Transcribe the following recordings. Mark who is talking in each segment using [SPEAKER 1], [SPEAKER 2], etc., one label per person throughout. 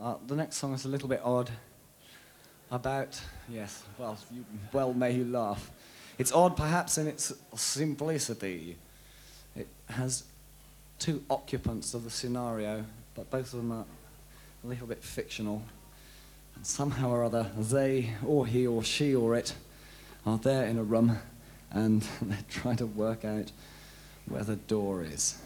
[SPEAKER 1] The next song is a little bit odd. About, yes, well, may you laugh. It's odd perhaps in its simplicity. It has two occupants of the scenario, but both of them are a little bit fictional. And somehow or other, they, or he, or she, or it, are there in a room, and they're trying to work out where the door is.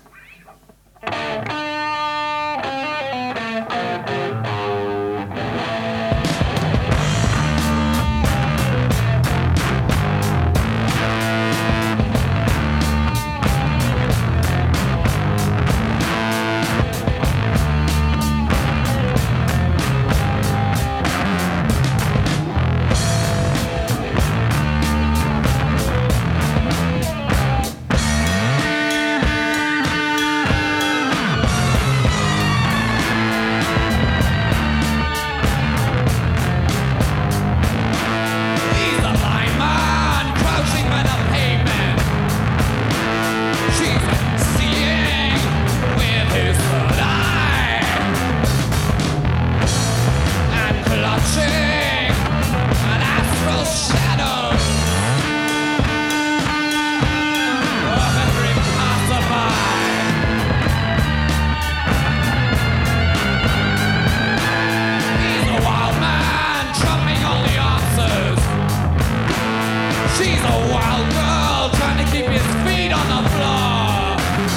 [SPEAKER 2] She's a wild girl trying to keep his feet on the floor.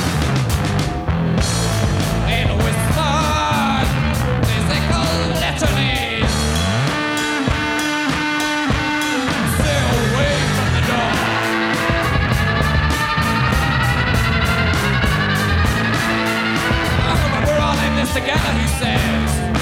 [SPEAKER 2] In whispered, physical litanies, stay away from the door. I remember we're all in this together, he says.